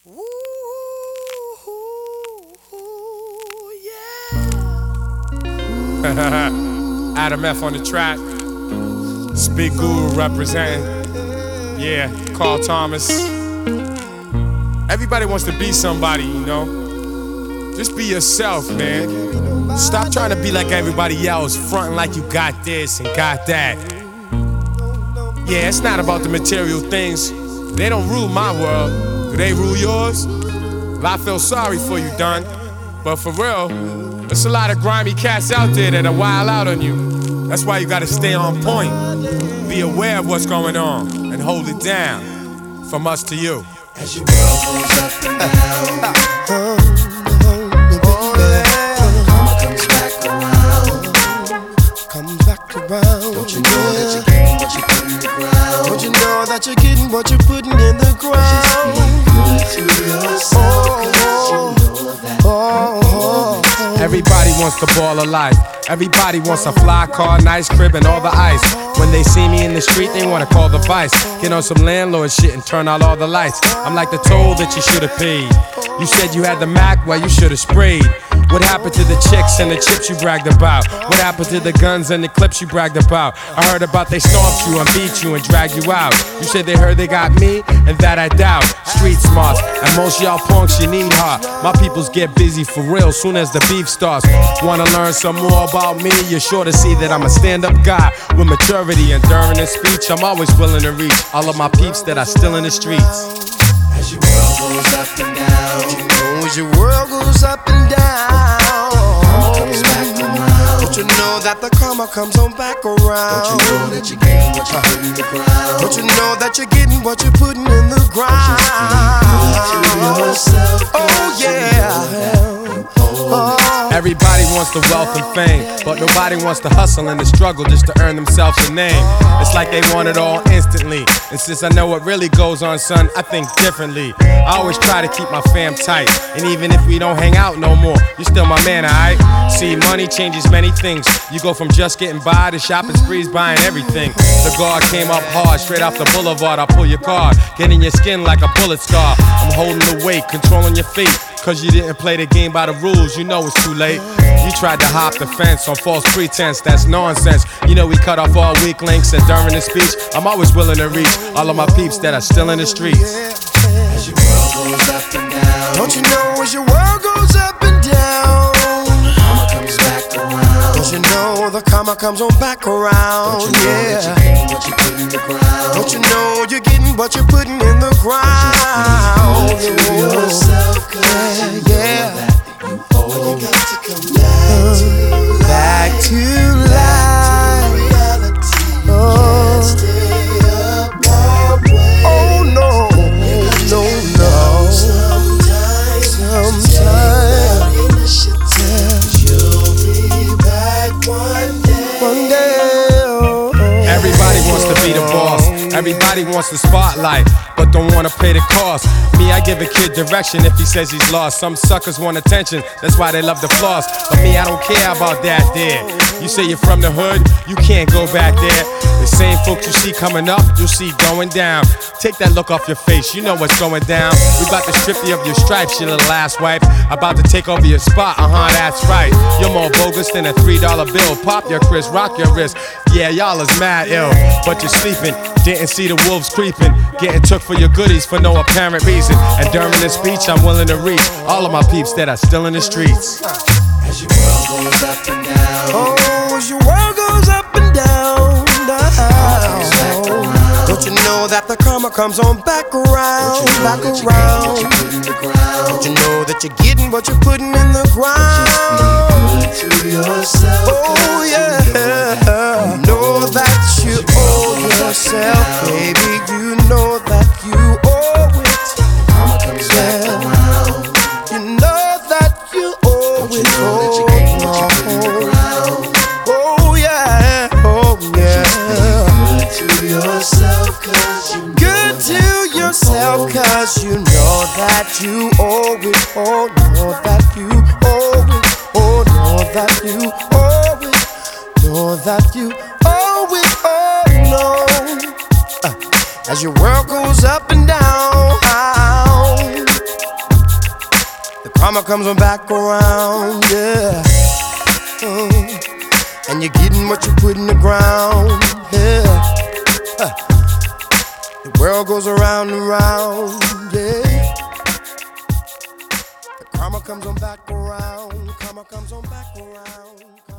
Adam F on the track. Big Guru representing. Yeah, Carl Thomas. Everybody wants to be somebody, you know. Just be yourself, man. Stop trying to be like everybody else, fronting like you got this and got that. Yeah, it's not about the material things. They don't rule my world. Do they rule yours? Well, I feel sorry for you, Don. But for real, there's a lot of grimy cats out there that are wild out on you. That's why you gotta stay on point. Be aware of what's going on and hold it down. From us to you. As your world goes up and down, karma comes back around. Comes back around. Don't you know that you're getting what you put in the ground? Don't you know that you're getting what you're putting in the ground? Just be good to yourself, 'cause you know that. Everybody wants the ball of life. Everybody wants a fly car, nice crib, and all the ice. When they see me in the street, they wanna call the vice. Get on some landlord shit and turn out all the lights. I'm like the toll that you should've paid. You said you had the Mac, well you should've sprayed. What happened to the chicks and the chips you bragged about? What happened to the guns and the clips you bragged about? I heard about they stomped you and beat you and dragged you out. You said they heard they got me, and that I doubt. Street smarts, and most y'all punks, you need heart. My peoples get busy for real soon as the beef starts. Wanna learn some more about me? You're sure to see that I'm a stand-up guy with maturity, and during a speech I'm always willing to reach all of my peeps that are still in the streets. As your world goes up and down, As your world goes up and down, karma comes back around. don't you know that the karma comes on back around? Don't you know that you're getting what you put in the ground? Don't you know that you're getting what you're putting in the ground? Just be good to yourself, 'cause Oh yeah. Everybody wants the wealth and fame, but nobody wants to hustle and the struggle just to earn themselves a name. It's like they want it all instantly, and since I know what really goes on, son, I think differently. I always try to keep my fam tight, and even if we don't hang out no more, you're still my man, alright? See, money changes many things. You go from just getting by to shopping sprees, buying everything. The guard came up hard, straight off the boulevard. I pull your card, get in your skin like a bullet scar. I'm holding the weight, controlling your fate. Cause you didn't play the game by the rules, you know it's too late. You tried to hop the fence on false pretense, that's nonsense. You know we cut off all weak links, and during the speech, I'm always willing to reach all of my peeps that are still in the streets. As your world goes up and down, Don't you know as your world goes up and down? karma comes back around. Don't you know the karma comes on back around? Don't you know that you're Yeah. getting what you put in the ground? Don't you know you're getting what you're putting in the ground? Just be good to yourself, 'cause you know Yeah. that you owe. You got to come back to Back to life. reality. You Oh. can't stay up always. Oh no, no, no. Sometimes Sometime, initiative, you'll be back one day. one day. Everybody wants to be the boss, everybody wants the spotlight, but don't wanna pay the cost. Me, I give a kid direction if he says he's lost. Some suckers want attention, that's why they love the floss. But me, I don't care about that there. You say you're from the hood, you can't go back there. The same folks you see coming up, you'll see going down. Take that look off your face, you know what's going down. We about to strip you of your stripes, you little ass wipe. About to take over your spot, that's right. You're more bogus than a $3 bill. Pop your Chris, rock your wrist. Yeah, y'all is mad ill, but you're sleeping. Didn't see the wolves creeping, getting took for your goodies for no apparent reason. And during the speech, I'm willing to reach all of my peeps that are still in the streets. As your world goes up and down, Oh, as your world goes up and down, don't you know that the karma comes on back around, back that you're getting around? what you put in the ground. Don't you know that you're getting what you're putting in the ground? Good to yourself. Oh yeah, know that you owe yourself, baby. You know that you owe it. Karma comes back around. You know that you owe Don't you it. know that you're getting what you put in the ground? Oh yeah, oh yeah. Good to yourself, 'cause you know Good to yourself, 'cause you know that you owe it. Oh, know that you owe it. Oh, know that you owe it. Know that you owe it. Oh no. As your world goes up and down, karma comes on back around, yeah. And you're getting what you put in the ground, yeah. The world goes around and round, yeah. The karma comes on back around, karma comes on back around.